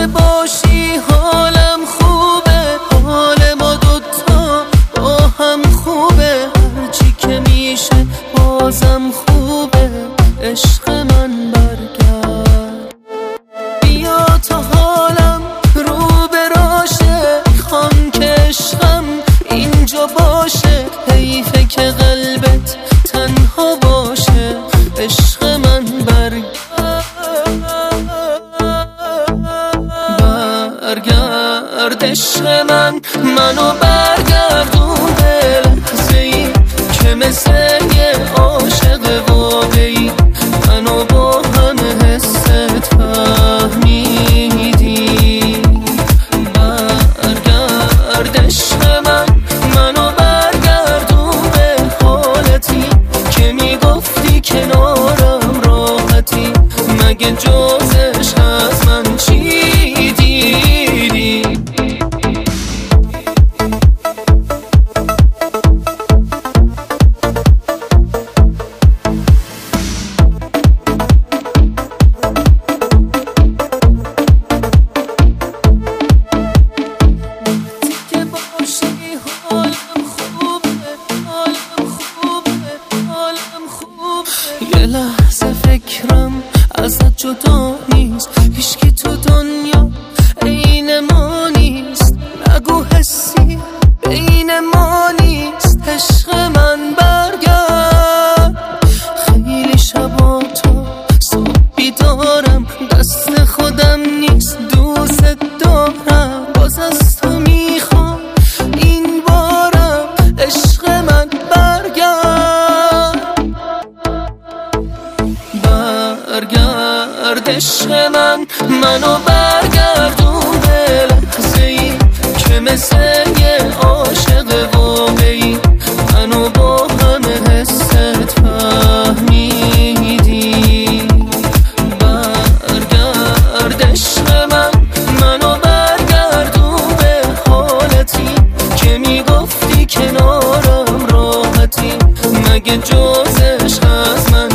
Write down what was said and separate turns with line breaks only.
باشی حالم خوبه، حال ما دوتا با هم خوبه، هرچی که میشه بازم خوبه. عشق من برگرد، بیا تا حالم رو براشه، خوام که عشقم اینجا باشه. حیفه که قلبت تنها باشه، عشق من برگرد، عشق من منو برگردون به لحظه‌ای که مثل یه عاشق واقعی منو با همه حست فهمیدی. برگرد عشق من منو برگردون به حالتی که میگفتی کنارم راحتی، مگه جزش از من چی دیدی؟ یه لحظه فکرم ازت جدا نیست، هیچکی تو دنیا عین ما نیست، نگو حسی بین ما نیست. عشق من برگرد، خیلی شبا تو صبح بیدارم، دست خودم نیست دوست دارم، باز از تو میخوام این بارم. عشق من برگرد عشق من منو برگردون به لحظه‌ای که مثل یه عاشق واقعی منو با همه حست فهمیدی. برگرد عشق من منو برگردون به حالتی که میگفتی کنارم راحتی، مگه جزش از من